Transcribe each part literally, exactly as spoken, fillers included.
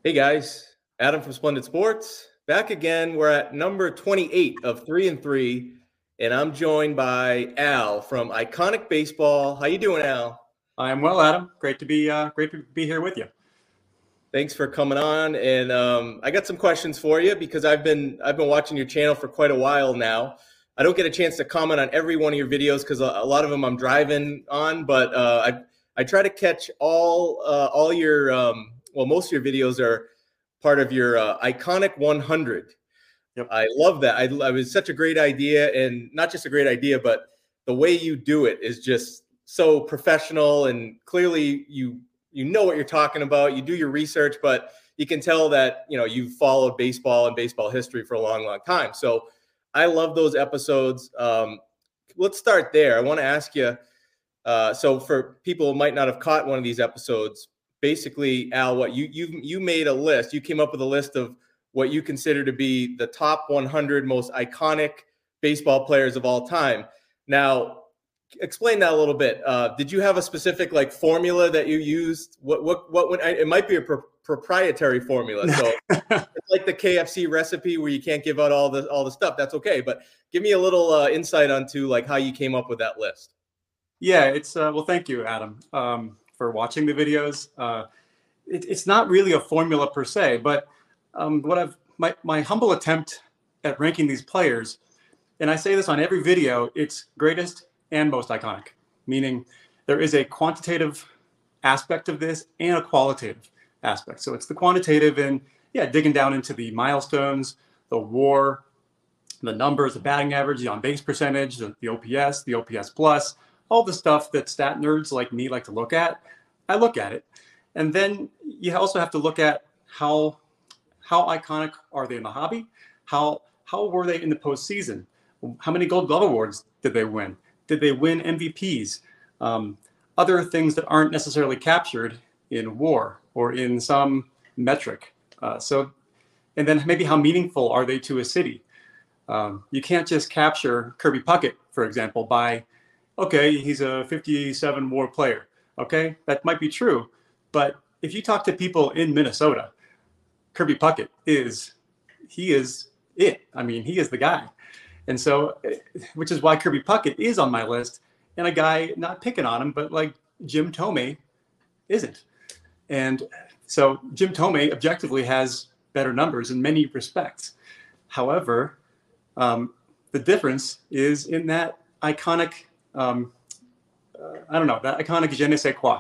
Hey guys, Adam from Splendid Sports. Back again. We're at number twenty-eight of three and three, and I'm joined by Al from Iconic Baseball. How you doing, Al? I'm well, Adam. Great to be uh, great to be here with you. Thanks for coming on. And um, I got some questions for you because I've been I've been watching your channel for quite a while now. I don't get a chance to comment on every one of your videos because a, a lot of them I'm driving on, but uh, I I try to catch all uh, all your um, well, most of your videos are part of your uh, Iconic one hundred. Yep. I love that. I, I was such a great idea, and not just a great idea, but the way you do it is just so professional, and clearly you you know what you're talking about. You do your research, but you can tell that you know you've followed baseball and baseball history for a long, long time. So I love those episodes. Um, let's start there. I want to ask you. Uh, so for people who might not have caught one of these episodes, basically, Al, what you you you made a list. You came up with a list of what you consider to be the top one hundred most iconic baseball players of all time. Now, explain that a little bit. Uh, did you have a specific like formula that you used? What what what? When, it might be a pro- proprietary formula, so it's like the K F C recipe where you can't give out all the all the stuff. That's okay, but give me a little uh, insight onto like how you came up with that list. Yeah, it's uh, well, thank you, Adam, um, for watching the videos. Uh, it, it's not really a formula per se, but um, what I've my my humble attempt at ranking these players, and I say this on every video, it's greatest and most iconic, meaning there is a quantitative aspect of this and a qualitative aspect. So it's the quantitative and yeah, digging down into the milestones, the WAR, the numbers, the batting average, the on-base percentage, the, the O P S, the O P S plus, all the stuff that stat nerds like me like to look at. I look at it, and then you also have to look at how how iconic are they in the hobby? How how were they in the postseason? How many Gold Glove awards did they win? Did they win M V Ps? Um, other things that aren't necessarily captured in WAR or in some metric. Uh, so, and then maybe how meaningful are they to a city? Um, you can't just capture Kirby Puckett, for example, by, okay, he's a fifty-seven WAR player. Okay, that might be true. But if you talk to people in Minnesota, Kirby Puckett is, he is it. I mean, he is the guy. And so, which is why Kirby Puckett is on my list, and a guy, not picking on him, but like Jim Thome isn't. And so Jim Thome objectively has better numbers in many respects. However, um, the difference is in that iconic, um, uh, I don't know, that iconic je ne sais quoi.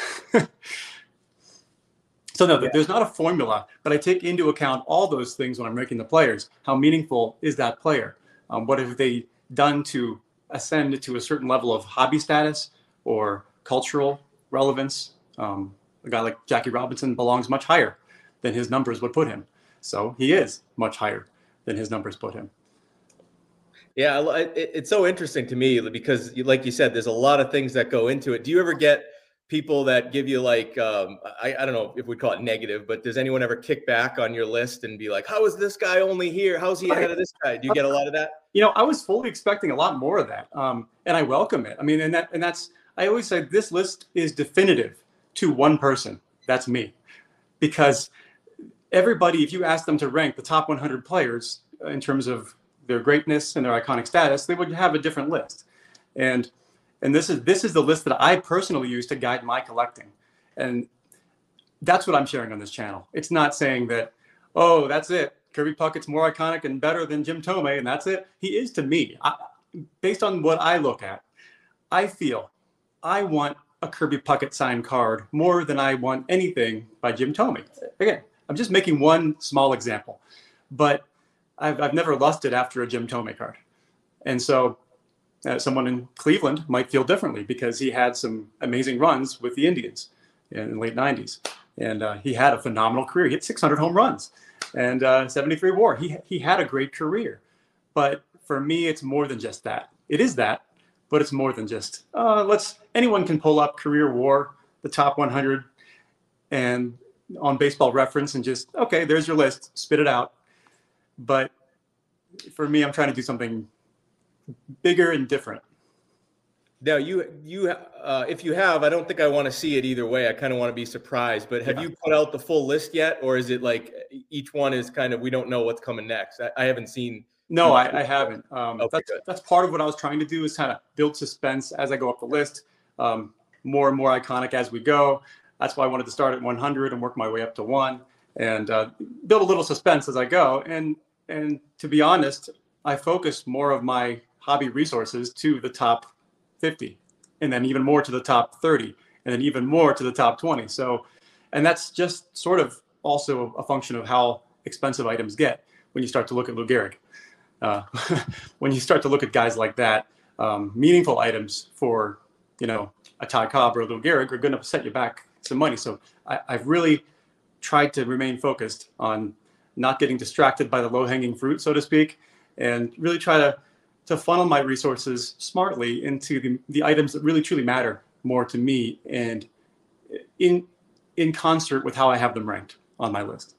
So no, yeah. There's not a formula, but I take into account all those things when I'm ranking the players. How meaningful is that player? Um, what have they done to ascend to a certain level of hobby status or cultural relevance? Um, a guy like Jackie Robinson belongs much higher than his numbers would put him. So he is much higher than his numbers put him. Yeah, it's so interesting to me because, like you said, there's a lot of things that go into it. Do you ever get people that give you like, um, I, I don't know if we call it negative, but does anyone ever kick back on your list and be like, how is this guy only here? How's he ahead of this guy? Do you get a lot of that? You know, I was fully expecting a lot more of that. Um, and I welcome it. I mean, and that, and that's, I always say this list is definitive to one person. That's me. Because everybody, if you ask them to rank the top one hundred players in terms of their greatness and their iconic status, they would have a different list. And and this is this is the list that I personally use to guide my collecting. And that's what I'm sharing on this channel. It's not saying that, oh, that's it. Kirby Puckett's more iconic and better than Jim Thome, and that's it. He is to me. I, based on what I look at, I feel I want a Kirby Puckett signed card more than I want anything by Jim Thome. Again, I'm just making one small example. But I've, I've never lusted after a Jim Thome card. And so uh, someone in Cleveland might feel differently because he had some amazing runs with the Indians in the late nineties. And uh, he had a phenomenal career. He hit six hundred home runs and uh, seventy-three WAR. He, he had a great career. But for me, it's more than just that. It is that, but it's more than just, uh, let's, anyone can pull up career WAR, the top one hundred, and on Baseball Reference and just, okay, there's your list, spit it out. But for me, I'm trying to do something bigger and different. Now you you uh, if you have, I don't think I want to see it either way. I kind of want to be surprised. But have Yeah. you put out the full list yet, or is it like each one is kind of we don't know what's coming next? I, I haven't seen. No, I, I haven't. Um, Okay, that's good. that's part of what I was trying to do is kind of build suspense as I go up the list. Um, more and more iconic as we go. That's why I wanted to start at one hundred and work my way up to one, and uh, build a little suspense as I go. And and to be honest, I focused more of my hobby resources to the top fifty, and then even more to the top thirty, and then even more to the top twenty. So, and that's just sort of also a function of how expensive items get when you start to look at Lou Gehrig. Uh, when you start to look at guys like that, um, meaningful items for, you know, a Ty Cobb or a Lou Gehrig are going to set you back some money. So I, I've really tried to remain focused on not getting distracted by the low-hanging fruit, so to speak, and really try to to funnel my resources smartly into the, the items that really truly matter more to me, and in in concert with how I have them ranked on my list.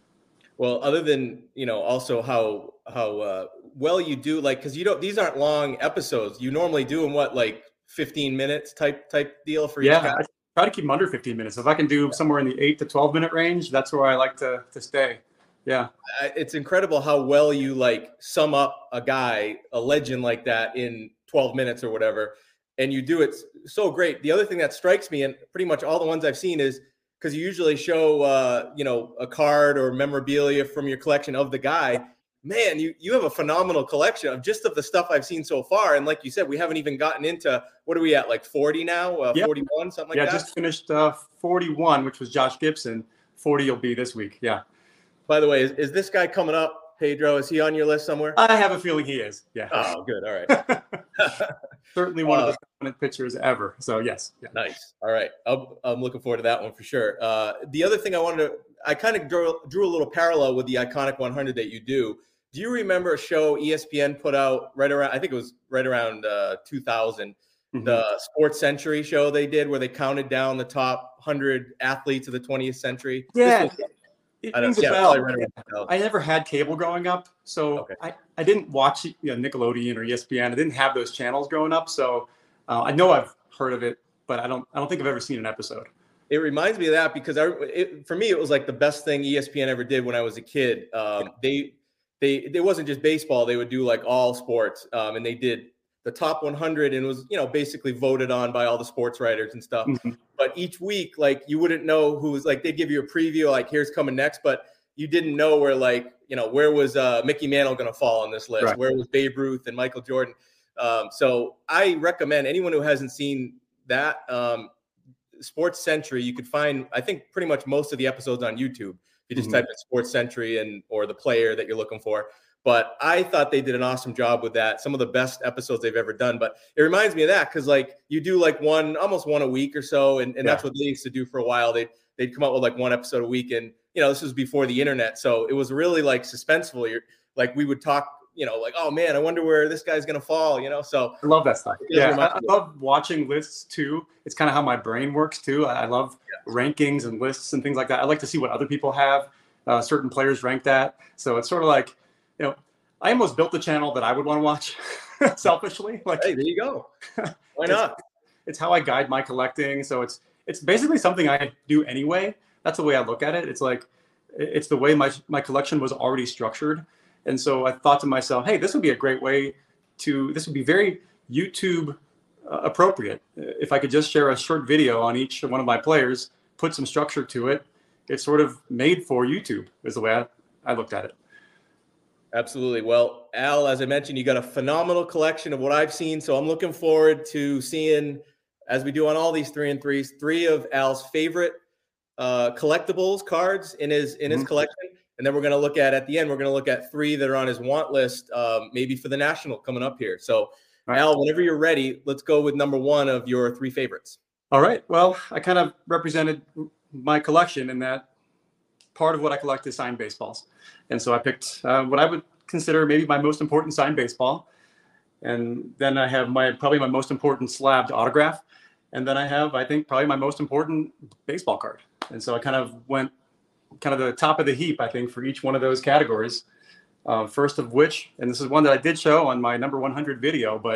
Well, other than, you know, also how how uh, well you do, like, because you don't, these aren't long episodes. You normally do in what, like fifteen minutes type type deal for each Yeah, guy? I try to keep them under fifteen minutes. If I can do somewhere in the eight to twelve minute range, that's where I like to to stay. Yeah. It's incredible how well you like sum up a guy, a legend like that in twelve minutes or whatever. And you do it so great. The other thing that strikes me, and pretty much all the ones I've seen, is because you usually show, uh, you know, a card or memorabilia from your collection of the guy. Man, you, you have a phenomenal collection of just of the stuff I've seen so far. And like you said, we haven't even gotten into, what are we at, like forty now, uh, Yep. forty-one, something like yeah, that? Yeah, just finished uh, forty-one, which was Josh Gibson. forty will be this week. Yeah. By the way, is, is this guy coming up, Pedro? Is he on your list somewhere? I have a feeling he is. Yeah. Oh, good. All right. Certainly one Uh, of the dominant pitchers ever. So yes. Yeah. Nice. All right. I'm, I'm looking forward to that one for sure. Uh, the other thing I wanted to, I kind of drew, drew a little parallel with the Iconic one hundred that you do. Do you remember a show E S P N put out right around, I think it was right around uh, two thousand, mm-hmm. the Sports Century show they did where they counted down the top one hundred athletes of the twentieth century? Yeah. Was, It I, don't, rings a yeah, bell. right I never had cable growing up, so okay. I, I didn't watch, you know, Nickelodeon or E S P N. I didn't have those channels growing up, so uh, I know I've heard of it, but I don't I don't think I've ever seen an episode. It reminds me of that because I, it, for me, it was like the best thing E S P N ever did when I was a kid. Um, they they it wasn't just baseball; they would do like all sports, um, and they did the top one hundred, and it was, you know, basically voted on by all the sports writers and stuff. Mm-hmm. But each week, like, you wouldn't know who was, like, they'd give you a preview, like, here's coming next, but you didn't know where, like, you know, where was uh, Mickey Mantle going to fall on this list? Right. Where was Babe Ruth and Michael Jordan? Um, so I recommend anyone who hasn't seen that, um, Sports Century, you could find, I think, pretty much most of the episodes on YouTube. You just mm-hmm. type in Sports Century and or the player that you're looking for. But I thought they did an awesome job with that. Some of the best episodes they've ever done. But it reminds me of that because, like, you do like one, almost one a week or so, and, and yeah. that's what they used to do for a while. They'd they'd come out with like one episode a week, and you know, this was before the internet, so it was really like suspenseful. You're like, we would talk, you know, like, oh man, I wonder where this guy's gonna fall, you know. So I love that stuff. Yeah, I, I love watching lists too. It's kind of how my brain works too. I, I love yeah. rankings and lists and things like that. I like to see what other people have uh, certain players ranked at. So it's sort of like, you know, I almost built the channel that I would want to watch selfishly. Like, hey, there you go. Why not? It's, it's how I guide my collecting. So it's it's basically something I do anyway. That's the way I look at it. It's like, it's the way my my collection was already structured. And so I thought to myself, hey, this would be a great way to, this would be very YouTube uh, appropriate. If I could just share a short video on each one of my players, put some structure to it, it's sort of made for YouTube is the way I, I looked at it. Absolutely. Well, Al, as I mentioned, you got a phenomenal collection of what I've seen. So I'm looking forward to seeing, as we do on all these three and threes, three of Al's favorite uh, collectibles cards in his in his mm-hmm. collection. And then we're going to look at, at the end, we're going to look at three that are on his want list, um, maybe for the National coming up here. So, right. Al, whenever you're ready, let's go with number one of your three favorites. All right. Well, I kind of represented my collection in that part of what I collect is signed baseballs. And so I picked uh, what I would consider maybe my most important signed baseball. And then I have my probably my most important slabbed autograph. And then I have, I think, probably my most important baseball card. And so I kind of went kind of the top of the heap, I think, for each one of those categories. Uh, first of which, and this is one that I did show on my number one hundred video, but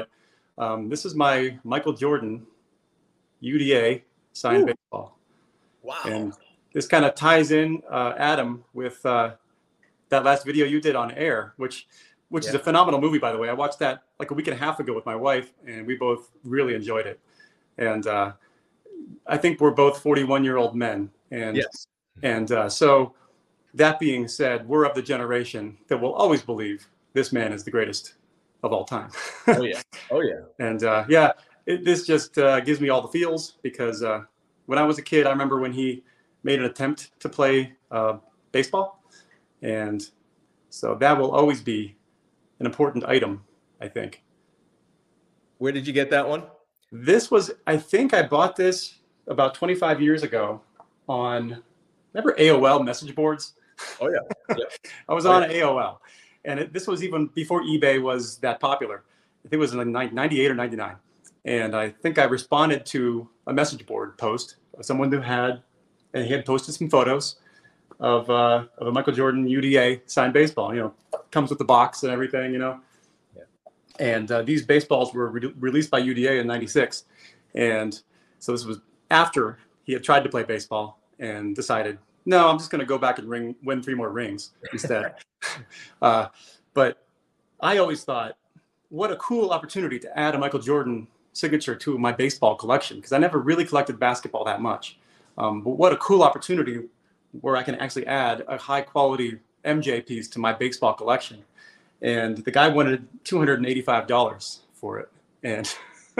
Um, this is my Michael Jordan U D A signed Ooh. baseball. Wow. And this kind of ties in, uh, Adam, with uh, that last video you did on Air, which which Yeah. is a phenomenal movie, by the way. I watched that like a week and a half ago with my wife, and we both really enjoyed it. And uh, I think we're both forty-one-year-old men. And, Yes. and uh, so that being said, we're of the generation that will always believe this man is the greatest of all time. Oh, yeah. Oh, yeah. And uh, yeah, it, this just uh, gives me all the feels because uh, when I was a kid, I remember when he made an attempt to play uh, baseball. And so that will always be an important item, I think. Where did you get that one? This was, I think I bought this about twenty-five years ago on, remember A O L message boards? Oh, yeah. Yeah. I was Oh, on yeah. A O L. And it, this was even before eBay was that popular. I think it was in like ninety-eight or ninety-nine. And I think I responded to a message board post of someone who had, and he had posted some photos of, uh, of a Michael Jordan U D A signed baseball. You know, comes with the box and everything, you know. Yeah. And uh, these baseballs were re- released by U D A in ninety-six. And so this was after he had tried to play baseball and decided, no, I'm just going to go back and ring, win three more rings instead. uh, but I always thought, what a cool opportunity to add a Michael Jordan signature to my baseball collection, because I never really collected basketball that much. Um, but what a cool opportunity where I can actually add a high quality M J piece to my baseball collection. And the guy wanted two hundred eighty-five dollars for it. And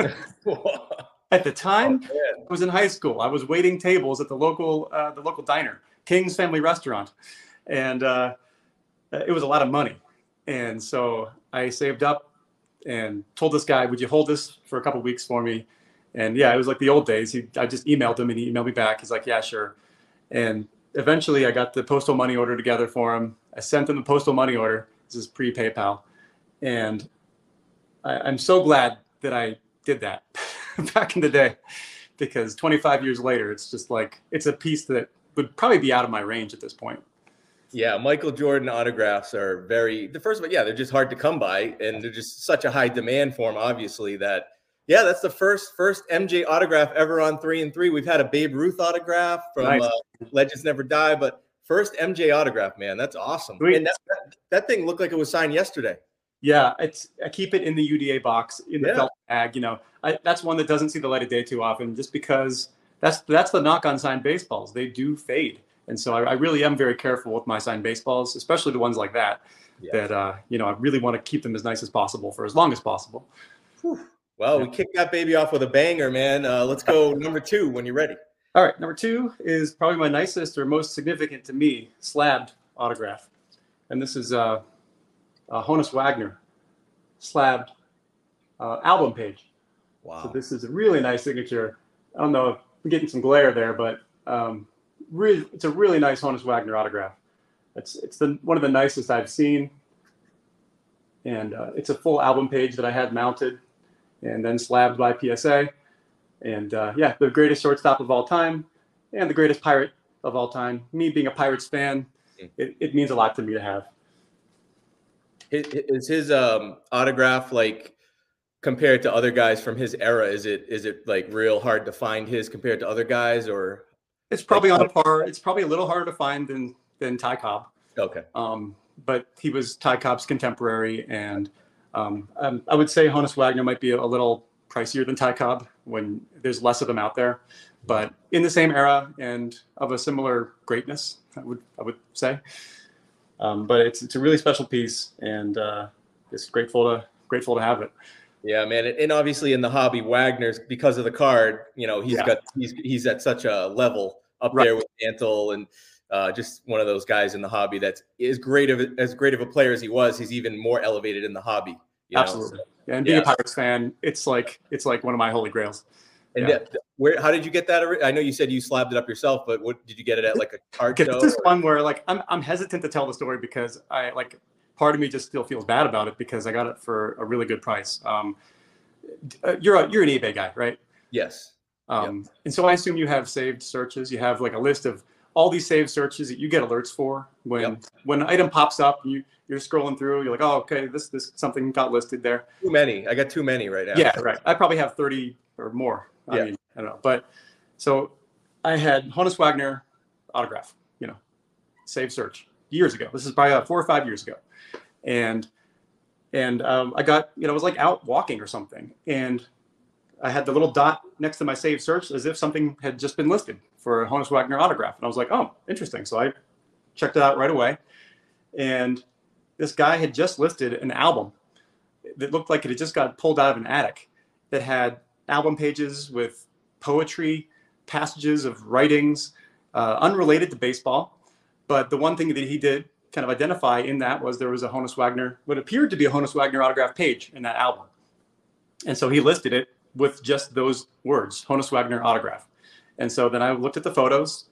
at the time, Oh, I was in high school. I was waiting tables at the local, uh, the local diner, King's Family Restaurant. And uh, it was a lot of money. And so I saved up and told this guy, would you hold this for a couple of weeks for me? And yeah, it was like the old days. He, I just emailed him and he emailed me back. He's like, yeah, sure. And eventually I got the postal money order together for him. I sent him the postal money order. This is pre-PayPal. And I, I'm so glad that I did that back in the day, because twenty-five years later, it's just like, it's a piece that would probably be out of my range at this point. Yeah, Michael Jordan autographs are very, the first of all, yeah, they're just hard to come by, and they're just such a high demand for them, obviously, that, yeah, that's the first first M J autograph ever on three and three. We've had a Babe Ruth autograph from Nice. uh, Legends Never Die, but first M J autograph, man, that's awesome. Sweet. And that, that, that thing looked like it was signed yesterday. Yeah, it's I keep it in the U D A box in the Yeah. felt bag. You know, I, that's one that doesn't see the light of day too often, just because that's that's the knock on signed baseballs. They do fade, and so I, I really am very careful with my signed baseballs, especially the ones like that. Yeah. That uh, you know, I really want to keep them as nice as possible for as long as possible. Whew. Well, we kicked that baby off with a banger, man. Uh, let's go number two when you're ready. All right, number two is probably my nicest or most significant to me slabbed autograph, and this is uh, uh, Honus Wagner slabbed uh, album page. Wow. So this is a really nice signature. I don't know if I'm getting some glare there, but um, really, it's a really nice Honus Wagner autograph. It's it's the one of the nicest I've seen, and uh, it's a full album page that I had mounted, and then slabbed by P S A. And uh, yeah, the greatest shortstop of all time, and the greatest Pirate of all time. Me being a Pirates fan, it, it means a lot to me to have. Is his um, autograph like compared to other guys from his era? Is it is it like real hard to find his compared to other guys, or It's probably on a par. It's probably a little harder to find than than Ty Cobb. okay? Um, but he was Ty Cobb's contemporary, and um, um, I would say Honus Wagner might be a, a little pricier than Ty Cobb when there's less of them out there, but in the same era and of a similar greatness, I would I would say. Um, but it's it's a really special piece, and uh, it's grateful to grateful to have it. Yeah, man, and obviously in the hobby, Wagner's, because of the card, you know, he's Yeah. got he's he's at such a level up Right. there with Mantle, and uh, just one of those guys in the hobby that's as great of as great of a player as he was. He's even more elevated in the hobby. You know? Absolutely. Yeah, and being yeah. a Pirates fan, it's like it's like one of my holy grails. And Yeah. that- where? How did you get that? ori- I know you said you slabbed it up yourself, but what did you get it at? Like a card Okay, show? this is or- one where like I'm I'm hesitant to tell the story because I like part of me just still feels bad about it because I got it for a really good price. Um, uh, you're a, you're an eBay guy, right? Yes. Um, And so I assume you have saved searches. You have like a list of all these saved searches that you get alerts for when yep. when an item pops up, you you're scrolling through, you're like, oh, okay, this this something got listed there. Too many. I got too many right now. Yeah, right. I probably have thirty or more. I yeah. mean, I don't know. But so I had Honus Wagner autograph, you know, save search years ago. This is probably uh, four or five years ago. And and um, I got, you know, I was like out walking or something. And I had the little dot next to my saved search as if something had just been listed for a Honus Wagner autograph. And I was like, oh, interesting. So I checked it out right away. And this guy had just listed an album that looked like it had just got pulled out of an attic that had album pages with poetry, passages of writings, uh, unrelated to baseball. But the one thing that he did kind of identify in that was there was a Honus Wagner, what appeared to be a Honus Wagner autograph page in that album. And so he listed it with just those words, Honus Wagner autograph. And so then I looked at the photos,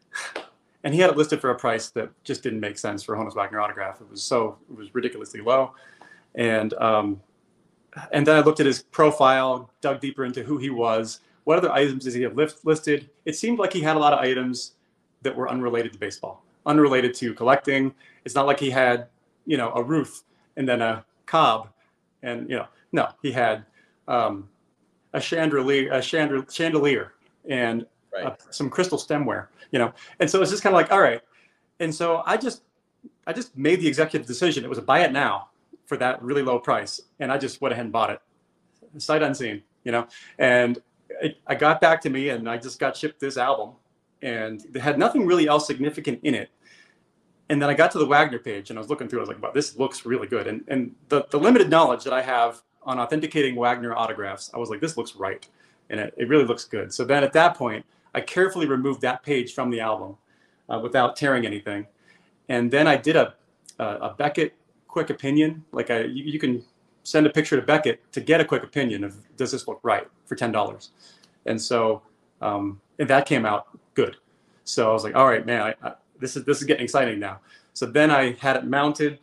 and he had it listed for a price that just didn't make sense for a Honus Wagner autograph. It was so, it was ridiculously low. And, um, and then I looked at his profile, dug deeper into who he was. What other items does he have list, listed? It seemed like he had a lot of items that were unrelated to baseball, unrelated to collecting. It's not like he had, you know, a Ruth and then a Cobb. And, you know, no, he had, um, a chandelier, a chandelier, chandelier and right. uh, some crystal stemware, you know? And so it's just kind of like, all right. And so I just, I just made the executive decision. It was a buy it now for that really low price. And I just went ahead and bought it sight unseen, you know? And it, I got back to me and I just got shipped this album and it had nothing really else significant in it. And then I got to the Wagner page and I was looking through it. I was like, wow, this looks really good. And, and the, the limited knowledge that I have on authenticating Wagner autographs, I was like, this looks right. And it, it really looks good. So then at that point, I carefully removed that page from the album uh, without tearing anything. And then I did a, a, a Beckett quick opinion. Like I, you, you can send a picture to Beckett to get a quick opinion of, does this look right, for ten dollars. And so um, and that came out good. So I was like, all right, man, I, I, this is this is getting exciting now. So then I had it mounted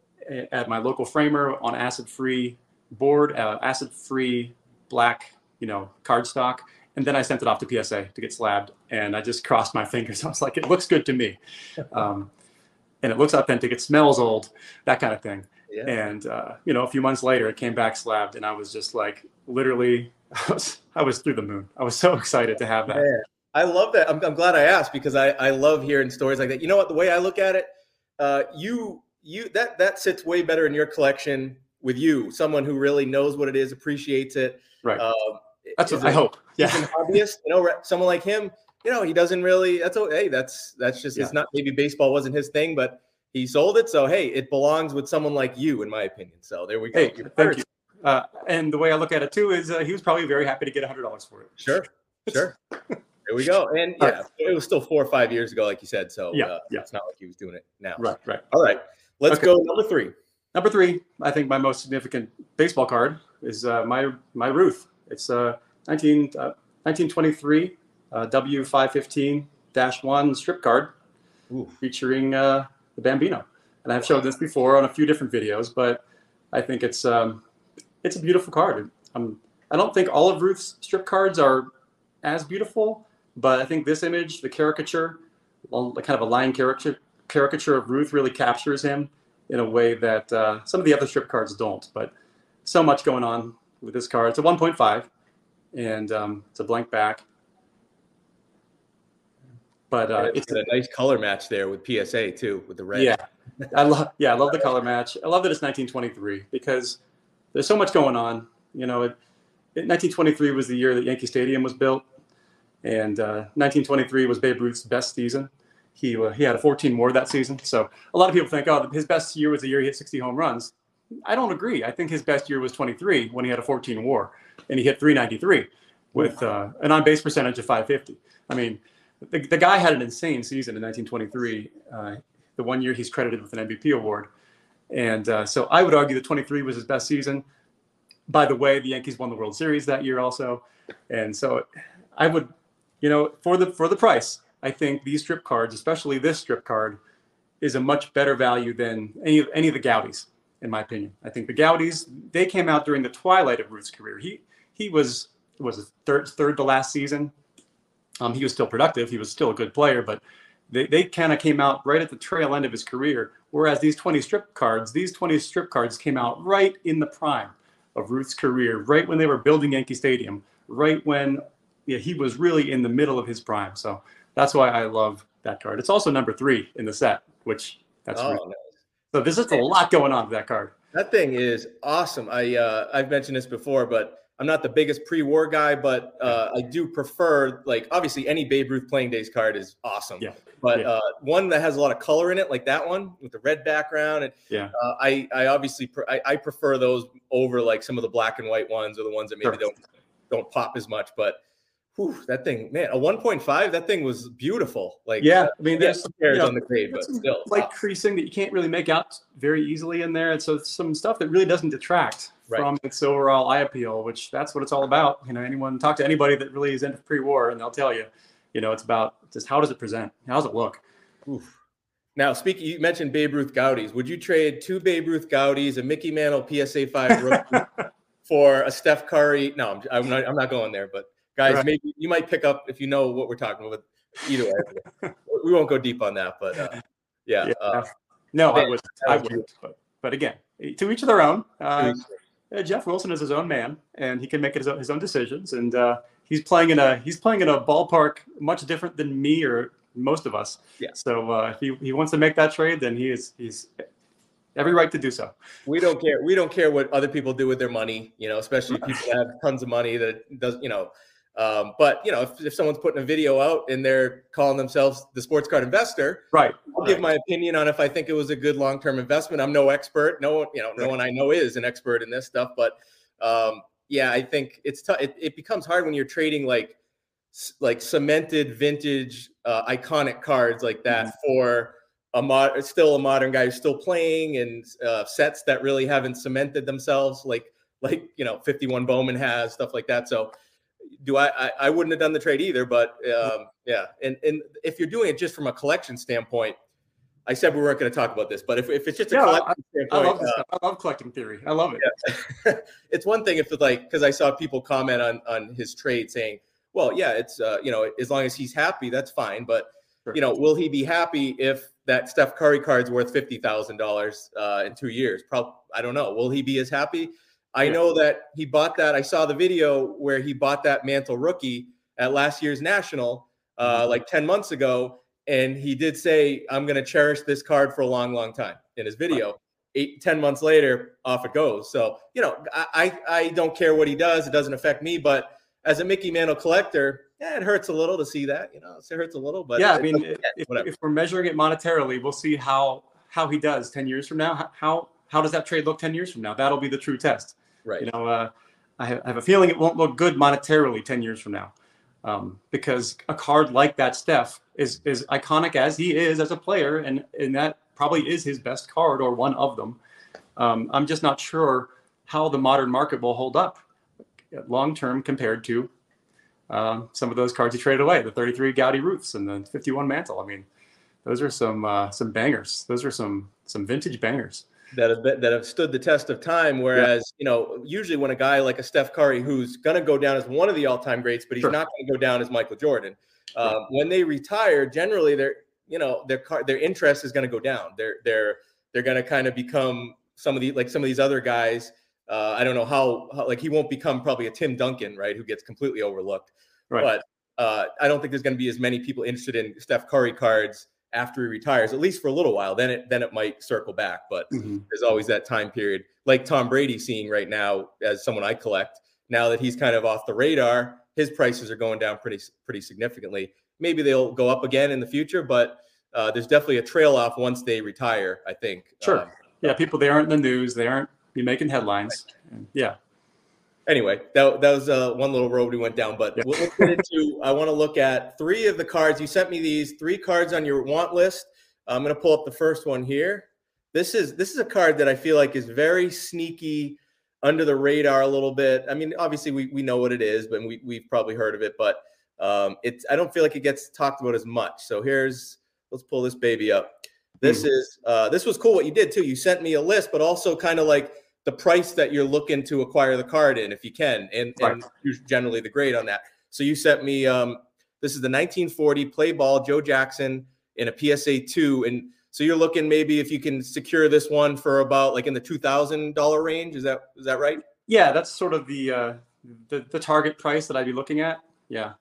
at my local framer on acid-free board, uh, acid-free black, you know, cardstock. And then I sent it off to P S A to get slabbed. And I just crossed my fingers. I was like, it looks good to me. Um, and it looks authentic. It smells old, that kind of thing. Yeah. And, uh, you know, a few months later, it came back slabbed. And I was just like, literally, I was, I was through the moon. I was so excited to have that. Man, I love that. I'm, I'm glad I asked because I, I love hearing stories like that. You know what? The way I look at it, uh, you, you, that, that sits way better in your collection with you, someone who really knows what it is, appreciates it. Right. Uh, that's what I hope. Yeah. He's an hobbyist, you know, someone like him, you know, he doesn't really, that's, hey, that's, that's just, yeah. It's not, maybe baseball wasn't his thing, but he sold it. So, hey, it belongs with someone like you, in my opinion. So there we go. Hey, thank you. Uh, and the way I look at it too is uh, he was probably very happy to get a hundred dollars for it. Sure. Sure. There we go. And yeah, right. It was still four or five years ago, like you said. So yeah, uh, yeah. It's not like he was doing it now. Right. Right. All right. Let's okay. go number three. Number three, I think my most significant baseball card is uh, my my Ruth. It's uh, nineteen twenty-three uh, W five fifteen dash one strip card. Ooh. Featuring uh, the Bambino. And I've showed this before on a few different videos, but I think it's um, it's a beautiful card. Um, I don't think all of Ruth's strip cards are as beautiful, but I think this image, the caricature, well, kind of a line caricature, caricature of Ruth really captures him in a way that uh, some of the other strip cards don't. But so much going on with this card. It's a one point five, and um, it's a blank back. But uh, it's, it's a nice color match there with P S A too, with the red. Yeah, I love. Yeah, I love the color match. I love that it's nineteen twenty-three because there's so much going on. You know, it, it, nineteen twenty-three was the year that Yankee Stadium was built, and uh, nineteen twenty-three was Babe Ruth's best season. He uh, he had a fourteen more that season. So a lot of people think, oh, his best year was the year he hit sixty home runs. I don't agree. I think his best year was twenty-three when he had a fourteen WAR, and he hit three ninety-three with uh, an on-base percentage of five fifty. I mean. The, the guy had an insane season in nineteen twenty-three. Uh, the one year he's credited with an M V P award. And uh, so I would argue that twenty-three was his best season. By the way, the Yankees won the World Series that year also. And so I would, you know, for the for the price, I think these strip cards, especially this strip card, is a much better value than any, any of the Gowdies, in my opinion. I think the Gowdies, they came out during the twilight of Ruth's career. He he was, was his third, third to last season. Um, he was still productive. He was still a good player, but they, they kind of came out right at the trail end of his career. Whereas these twenty strip cards, these twenty strip cards came out right in the prime of Ruth's career, right when they were building Yankee Stadium, right when yeah, he was really in the middle of his prime. So that's why I love that card. It's also number three in the set, which that's oh, really, nice. So there's just a lot going on with that card. That thing is awesome. I uh, I've mentioned this before, but I'm not the biggest pre-war guy, but uh, I do prefer, like, obviously any Babe Ruth playing days card is awesome. Yeah. But yeah. Uh, one that has a lot of color in it, like that one with the red background. And, yeah. Uh, I I obviously pre- I, I prefer those over like some of the black and white ones or the ones that maybe sure. don't don't pop as much. But whew, that thing, man, a one point five, that thing was beautiful. Like yeah, I mean, there's some hairs you know, on the grade, but still light wow. creasing that you can't really make out very easily in there, and so it's some stuff that really doesn't detract right. from its overall eye appeal, which that's what it's all about. You know, anyone talk to anybody that really is into pre-war, and they'll tell you, you know, it's about just how does it present, how does it look. Oof. Now, speaking, you mentioned Babe Ruth Gaudies. Would you trade two Babe Ruth Gaudies, a Mickey Mantle P S A five rookie, for a Steph Curry? No, I'm, I'm not. I'm not going there. But guys, right. maybe you might pick up if you know what we're talking about. Either way, we won't go deep on that. But uh, yeah, yeah. Uh, no, I would. I would. But, but again, to each of their own. Uh, uh, Jeff Wilson is his own man, and he can make his own, his own decisions. And uh, he's playing in a he's playing in a ballpark much different than me or most of us. Yeah. So uh, if he, he wants to make that trade, then he is he's every right to do so. We don't care. We don't care what other people do with their money, you know, especially people that have tons of money that does, you know. Um, but you know, if, if someone's putting a video out and they're calling themselves the sports card investor, right? I'll right. give my opinion on if I think it was a good long-term investment. I'm no expert. No one, you know, no one I know is an expert in this stuff. But um, yeah, I think it's t- it, it becomes hard when you're trading like like cemented vintage uh, iconic cards like that mm-hmm. for a mod still a modern guy who's still playing, and uh, sets that really haven't cemented themselves like like you know fifty-one Bowman has, stuff like that. So do I, I I wouldn't have done the trade either, but um, yeah. And and if you're doing it just from a collection standpoint, I said we weren't going to talk about this, but if, if it's just a yeah, collection I, standpoint, I love, this uh, I love collecting theory. I love it. Yeah. It's one thing if it's like, because I saw people comment on on his trade saying, well, yeah, it's uh, you know, as long as he's happy, that's fine. But sure. you know, will he be happy if that Steph Curry card's worth fifty thousand dollars uh, in two years? Probably, I don't know. Will he be as happy? I yeah. know that he bought that. I saw the video where he bought that Mantle rookie at last year's National, uh, mm-hmm. like ten months ago, and he did say, "I'm going to cherish this card for a long, long time." In his video, right. eight, ten months later, off it goes. So you know, I I don't care what he does; it doesn't affect me, but as a Mickey Mantle collector, yeah, it hurts a little to see that. You know, it hurts a little, but yeah, I mean, if, if we're measuring it monetarily, we'll see how how he does ten years from now. How how does that trade look ten years from now? That'll be the true test. Right. You know, uh, I, have, I have a feeling it won't look good monetarily ten years from now, um, because a card like that Steph is is iconic as he is as a player, and and that probably is his best card or one of them. Um, I'm just not sure how the modern market will hold up long term compared to um, some of those cards he traded away, the thirty-three Gaudy Ruths and the fifty-one Mantle. I mean, those are some uh, some bangers. Those are some some vintage bangers that have been, that have stood the test of time. Whereas yeah. you know, usually when a guy like a Steph Curry, who's going to go down as one of the all-time greats, but he's sure. not going to go down as Michael Jordan. Um, right. When they retire, generally their you know their car their interest is going to go down. They're they're they're going to kind of become some of the like some of these other guys. Uh, I don't know how, how, like he won't become probably a Tim Duncan, right, who gets completely overlooked. Right. But uh, I don't think there's going to be as many people interested in Steph Curry cards after he retires, at least for a little while. Then it then it might circle back. But mm-hmm. there's always that time period, like Tom Brady seeing right now as someone I collect. Now that he's kind of off the radar, his prices are going down pretty pretty significantly. Maybe they'll go up again in the future, but uh, there's definitely a trail off once they retire, I think. Sure. Um, yeah, people, they aren't in the news. They aren't be making headlines. Right. Yeah. Anyway, that, that was uh, one little road we went down, but yeah. let's get into, I want to look at three of the cards. You sent me these three cards on your want list. I'm going to pull up the first one here. This is, this is a card that I feel like is very sneaky, under the radar a little bit. I mean, obviously we, we know what it is, but we, we've probably heard of it, but um, it's, I don't feel like it gets talked about as much. So here's, let's pull this baby up. This mm. is, uh, this was cool what you did too. You sent me a list, but also kind of like the price that you're looking to acquire the card in, if you can, and, right. and generally the grade on that. So you sent me, um, this is the nineteen forty play ball Joe Jackson and a P S A two. And so you're looking maybe if you can secure this one for about like in the two thousand dollars range. Is that is that right? Yeah, that's sort of the, uh, the the target price that I'd be looking at. Yeah.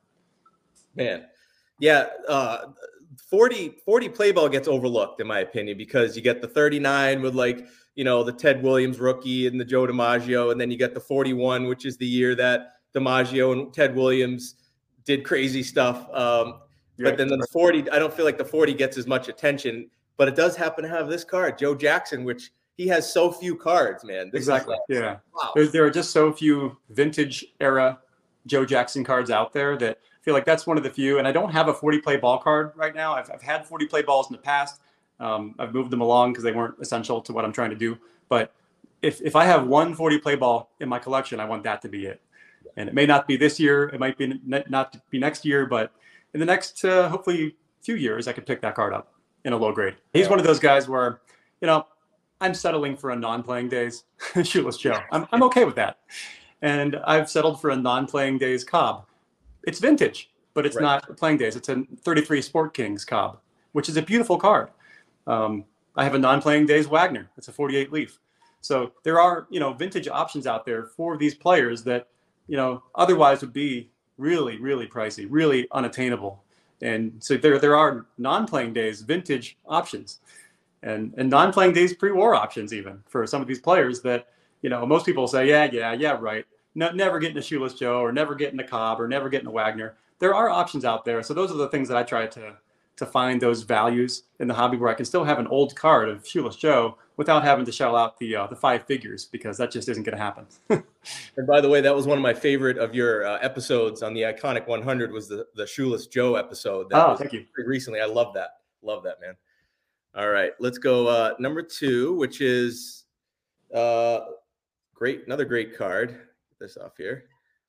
Man. Yeah. Uh, forty, forty play ball gets overlooked in my opinion, because you get the thirty-nine with like, you know, the Ted Williams rookie and the Joe DiMaggio. And then you get the forty-one, which is the year that DiMaggio and Ted Williams did crazy stuff. Um, but then the forty, I don't feel like the forty gets as much attention, but it does happen to have this card, Joe Jackson, which he has so few cards, man. This exactly. Like, yeah. Wow. There, there are just so few vintage era Joe Jackson cards out there that I feel like that's one of the few. And I don't have a forty play ball card right now. I've, I've had forty play balls in the past. Um, I've moved them along because they weren't essential to what I'm trying to do. But if, if I have one forty play ball in my collection, I want that to be it. And it may not be this year. It might be ne- not be next year, but in the next, uh, hopefully, few years, I could pick that card up in a low grade. He's one of those guys where, you know, I'm settling for a non-playing days Shoeless Joe. I'm, I'm okay with that. And I've settled for a non-playing days Cobb. It's vintage, but it's right. not playing days. It's a thirty-three Sport Kings Cobb, which is a beautiful card. Um, I have a non-playing days Wagner. It's a forty-eight leaf. So there are, you know, vintage options out there for these players that, you know, otherwise would be really, really pricey, really unattainable. And so there, there are non-playing days vintage options. And, and non-playing days pre-war options even for some of these players that, you know, most people say, yeah, yeah, yeah, right. No, never getting a Shoeless Joe or never getting a Cobb or never getting a Wagner. There are options out there. So those are the things that I try to to find those values in the hobby where I can still have an old card of Shoeless Joe without having to shell out the uh, the five figures, because that just isn't going to happen. And by the way, that was one of my favorite of your uh, episodes on the Iconic one hundred was the, the Shoeless Joe episode. That oh, was thank you. Recently. I love that. Love that, man. All right, let's go uh, number two, which is uh, great. Another great card. Get this off here.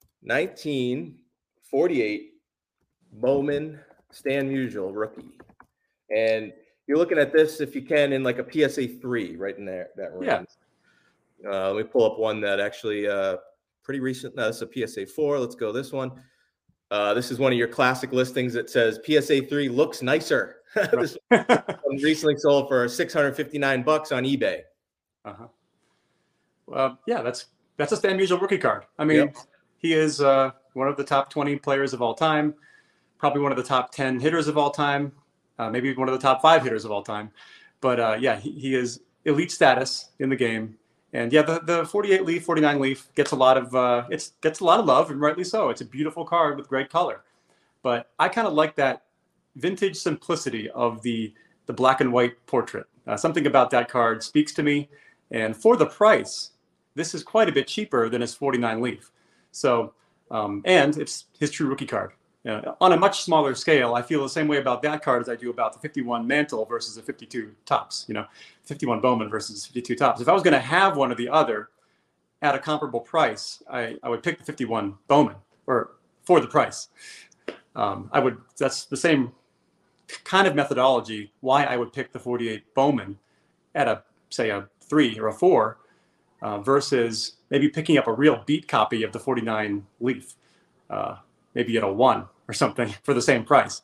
nineteen forty-eight Bowman Stan Musial rookie. And you're looking at this, if you can, in like a P S A three right in there, that range. Yeah. Uh, let me pull up one that actually uh, pretty recent. No, this is a P S A four. Let's go this one. Uh, this is one of your classic listings that says P S A three looks nicer. This one recently sold for six hundred fifty-nine bucks on eBay. Uh-huh. Well, yeah, that's that's a Stan Musial rookie card. I mean, yep. He is uh, one of the top twenty players of all time, probably one of the top ten hitters of all time, uh, maybe one of the top five hitters of all time. But uh, yeah, he, he is elite status in the game. And yeah, the, the forty-eight leaf, forty-nine leaf gets a lot of uh, it's gets a lot of love, and rightly so. It's a beautiful card with great color. But I kind of like that vintage simplicity of the the black and white portrait. Uh, something about that card speaks to me. And for the price, this is quite a bit cheaper than his forty-nine leaf. So, um, and it's his true rookie card. You know, on a much smaller scale, I feel the same way about that card as I do about the fifty-one Mantle versus the fifty-two Topps. You know, fifty-one Bowman versus fifty-two Topps. If I was going to have one or the other at a comparable price, I, I would pick the fifty-one Bowman, or for the price. Um, I would. That's the same kind of methodology why I would pick the forty-eight Bowman at a, say, a three or a four uh, versus maybe picking up a real beat copy of the forty-nine leaf, uh, maybe at a one or something for the same price.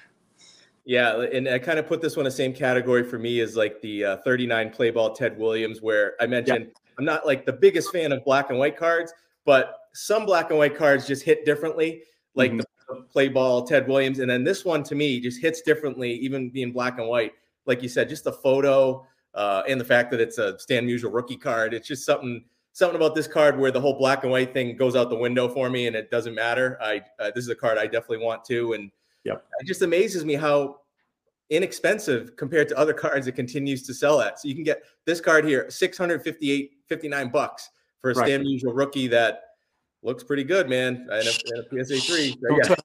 Yeah, and I kind of put this one in the same category for me as like the uh, thirty-nine play ball Ted Williams, where I mentioned yeah. I'm not like the biggest fan of black and white cards, but some black and white cards just hit differently, like mm-hmm. the play ball Ted Williams. And then this one to me just hits differently, even being black and white. Like you said, just the photo uh, and the fact that it's a Stan Musial rookie card. It's just something something about this card where the whole black and white thing goes out the window for me, and it doesn't matter. I uh, this is a card I definitely want to, and yep. It just amazes me how inexpensive compared to other cards it continues to sell at. So you can get this card here, six hundred fifty-eight, fifty-nine bucks for a right. Stan Musial rookie that looks pretty good, man. And a, and a P S A three. So,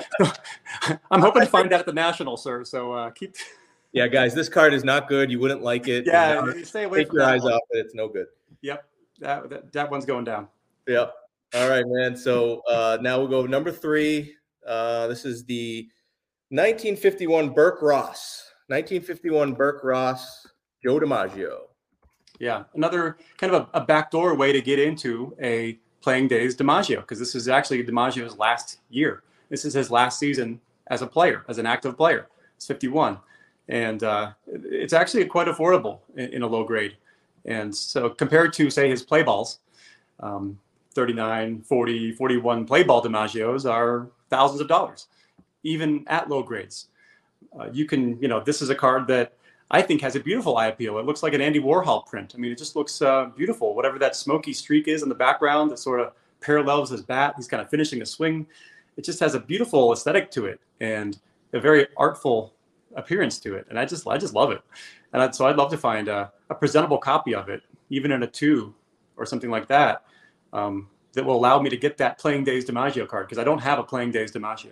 yeah. I'm hoping to find that at the National, sir. So uh, keep. Yeah, guys, this card is not good. You wouldn't like it. Yeah, you know, stay away take from your that eyes one. off it. It's no good. Yep, that, that that one's going down. Yep. All right, man. So uh, now we'll go number three. Uh, this is the nineteen fifty-one Burke Ross. nineteen fifty-one Burke Ross, Joe DiMaggio. Yeah, another kind of a, a backdoor way to get into a playing days DiMaggio, because this is actually DiMaggio's last year. This is his last season as a player, as an active player. It's fifty-one. and uh, it's actually quite affordable in, in a low grade. And so compared to, say, his play balls, um, thirty-nine, forty, forty-one play ball DiMaggios are thousands of dollars, even at low grades. Uh, you can, you know, this is a card that I think has a beautiful eye appeal. It looks like an Andy Warhol print. I mean, it just looks uh, beautiful. Whatever that smoky streak is in the background that sort of parallels his bat, he's kind of finishing a swing. It just has a beautiful aesthetic to it and a very artful appearance to it. And I just, I just love it. And I'd, so I'd love to find a, a presentable copy of it, even in a two or something like that, um, that will allow me to get that Playing Days DiMaggio card, because I don't have a Playing Days DiMaggio.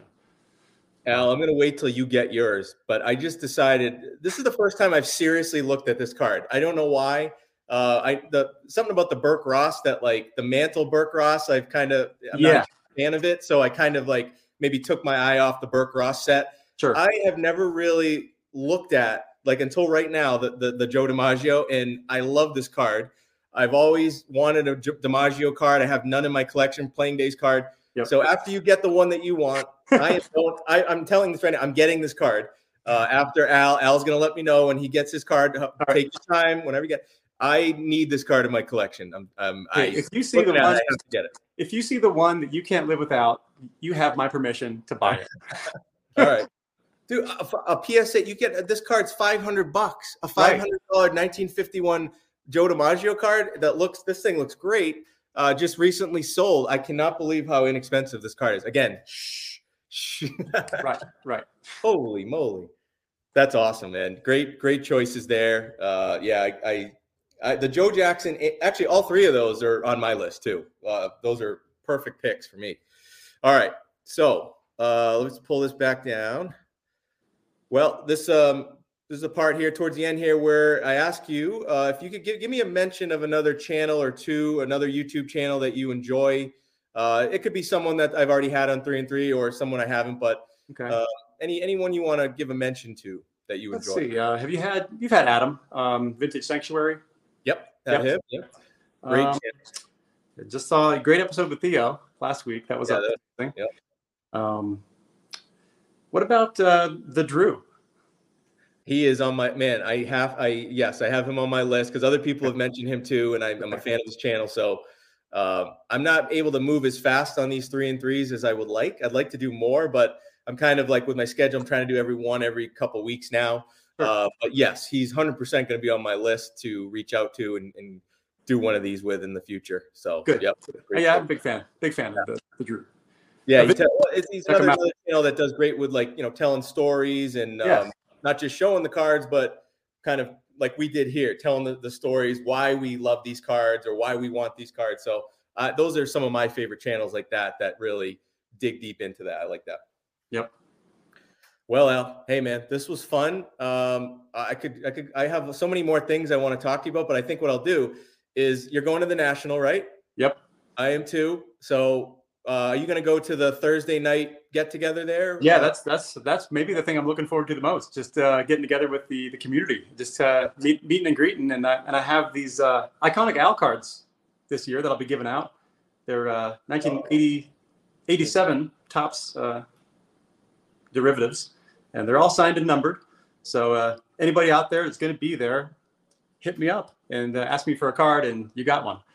Al, I'm going to wait till you get yours, but I just decided this is the first time I've seriously looked at this card. I don't know why. Uh, I the something about the Burke Ross, that like the Mantle Burke Ross, I've kind of I'm yeah. not a fan of it, so I kind of like maybe took my eye off the Burke Ross set. Sure. I have never really looked at, like until right now, the the, the Joe DiMaggio, and I love this card. I've always wanted a DiMaggio card. I have none in my collection, Playing Days card. Yep. So after you get the one that you want, I, am, I I'm telling this right now, I'm getting this card. Uh, after Al, Al's going to let me know when he gets his card. Take right. your time, whenever you get. I need this card in my collection. I'm, um, hey, I, if you see the one, I have to get it. If you see the one that you can't live without, you have my permission to buy it. All right, dude. A, a P S A, you get this card's five hundred bucks. A five hundred dollar right. nineteen fifty-one Joe DiMaggio card that looks. This thing looks great. Uh, just recently sold. I cannot believe how inexpensive this card is. Again, shh, shh. right, right. Holy moly, that's awesome, man. Great, great choices there. Uh, yeah, I, I, I, the Joe Jackson. Actually, all three of those are on my list too. Uh, those are perfect picks for me. All right, so uh, let's pull this back down. Well, this um. There's a part here towards the end here where I ask you uh, if you could give, give me a mention of another channel or two, another YouTube channel that you enjoy. Uh, it could be someone that I've already had on three and three, or someone I haven't, but okay. uh, any anyone you want to give a mention to that you Let's enjoy. see. Uh, have you had you've had Adam um, Vintage Sanctuary? Yep. Yep. Him. Yep. Great. Um, just saw a great episode with Theo last week. That was yeah, up. That, yep. Um, what about uh, the Drew? He is on my man. I have, I, yes, I have him on my list because other people have mentioned him too. And I, I'm a fan of his channel. So uh, I'm not able to move as fast on these three and threes as I would like. I'd like to do more, but I'm kind of like with my schedule, I'm trying to do every one, every couple of weeks now. Sure. Uh, but yes, he's one hundred percent going to be on my list to reach out to and, and do one of these with in the future. So good. Yep. Yeah. I'm a big fan, big fan of the, the Drew. Yeah. He tell, he's another, another channel that does great with like, you know, telling stories and, yeah. um, not just showing the cards, but kind of like we did here, telling the, the stories, why we love these cards or why we want these cards. So uh, those are some of my favorite channels like that, that really dig deep into that. I like that. Yep. Well, Al, hey man, this was fun. Um, I could, I could, I have so many more things I want to talk to you about, but I think what I'll do is you're going to the National, right? Yep. I am too. So uh, are you going to go to the Thursday night get together there? Yeah, that's that's that's maybe the thing I'm looking forward to the most. Just uh, getting together with the the community, just uh, meet, meeting and greeting. And I and I have these uh, iconic Al cards this year that I'll be giving out. They're uh, nineteen eighty, eighty-seven Topps uh, derivatives, and they're all signed and numbered. So uh, anybody out there that's going to be there, hit me up and uh, ask me for a card, and you got one.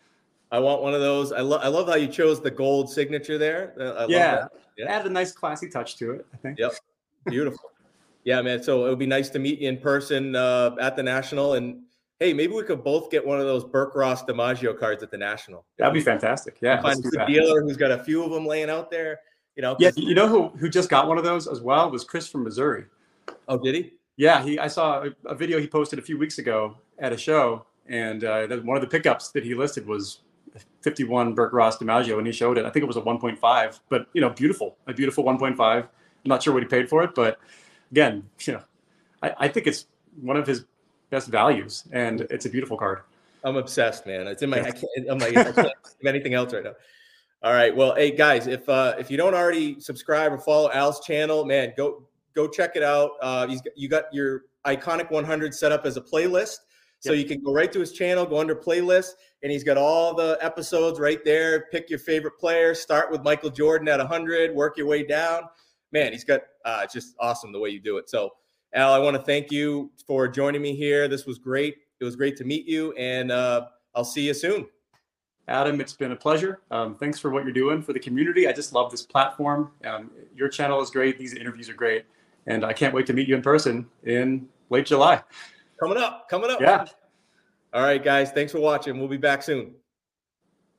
I want one of those. I love I love how you chose the gold signature there. I yeah. love that. Yeah. Add a nice classy touch to it, I think. Yep. Beautiful. Yeah, man. So it would be nice to meet you in person uh, at the National. And hey, maybe we could both get one of those Burke Ross DiMaggio cards at the National. That'd be fantastic. Yeah. Find a dealer who's got a few of them laying out there. You know. Yeah. You know who who just got one of those as well was Chris from Missouri. Oh, did he? Yeah. He I saw a, a video he posted a few weeks ago at a show, and uh, one of the pickups that he listed was fifty-one Burke Ross DiMaggio, and he showed it. I think it was a one point five, but you know, beautiful, a beautiful one point five. I'm not sure what he paid for it, but again, you know, I, I think it's one of his best values, and it's a beautiful card. I'm obsessed, man. It's in my. I can't, I'm like, I can't think of anything else right now. All right, well, hey guys, if uh, if you don't already subscribe or follow Al's channel, man, go go check it out. Uh, he's you got your iconic one hundred set up as a playlist. So yep. You can go right to his channel, go under playlist, and he's got all the episodes right there. Pick your favorite player. Start with Michael Jordan at one hundred. Work your way down. Man, he's got uh, just awesome the way you do it. So Al, I want to thank you for joining me here. This was great. It was great to meet you, and uh, I'll see you soon. Adam, it's been a pleasure. Um, thanks for what you're doing for the community. I just love this platform. Um, your channel is great. These interviews are great. And I can't wait to meet you in person in late July. Coming up, coming up. Yeah. All right, guys. Thanks for watching. We'll be back soon.